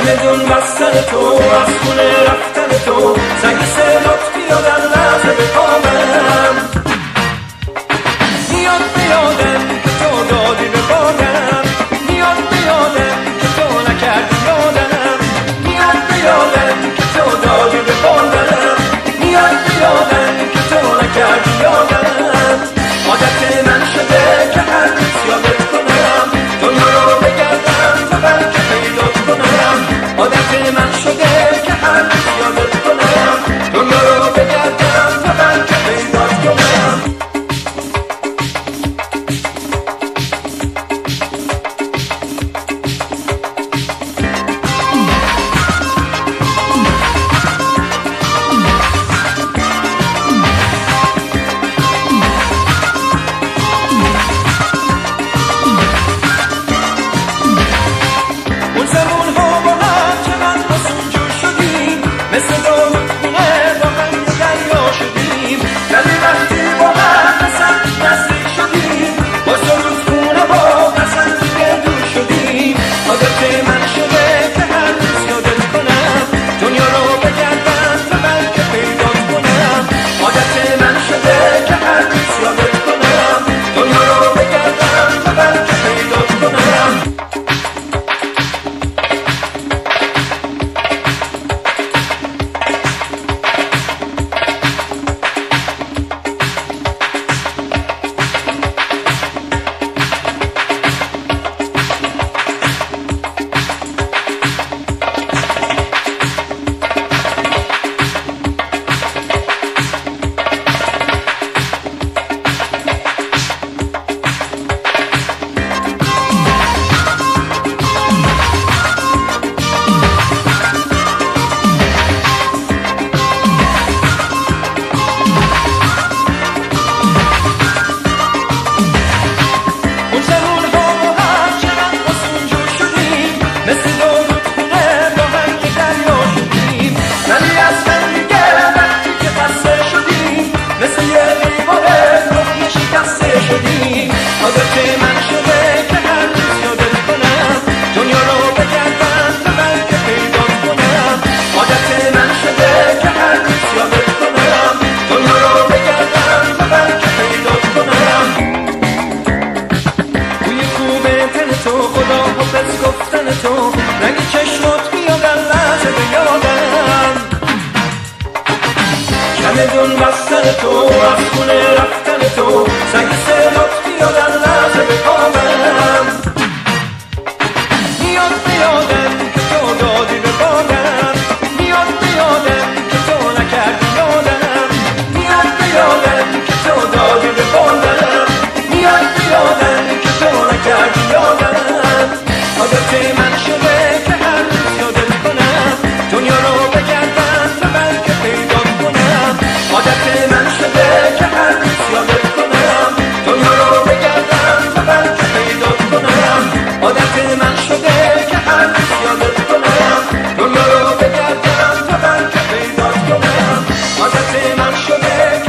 چمدون بستن تو، از خونه رفتن تو، زنگ صدات بیاد از لحظه به پامم. میاد به یادم که تو دادی به بادم، میاد به یادم که تو نکردی یادم، میاد به یادم که تو دادی به بادم، میاد به یادم که تو نکردی یادم. عادت من شده که هر روز یادت کنم، دنیا رو بگردم تا بلکه پیدات کنم. عادت من شده که هر روز یادت کنم، دنیا رو بگردم تا بلکه پیدات کنم. رنگ چشمات بیاد از لحظه به یادم، چمدون بستن تو، از خونه رفتن تو، زنگ صدات بیاد از لحظه به پامم. میاد به یادم که تو دادی به بادم، میاد به یادم که تو نکردی یادم، میاد به یادم که تو دادی به بادم، میاد به یادم که تو نکردی یادم. عادت من شده که هر روز یادت کنم، دنیا رو بگردم تا بلکه پیدات کنم. عادت من شده که هر روز یادت کنم، دنیا رو بگردم تا بلکه پیدات کنم. عادت من شده که هر روز یادت کنم، دنیا رو بگردم تا بلکه پیدات کنم. عادت من شده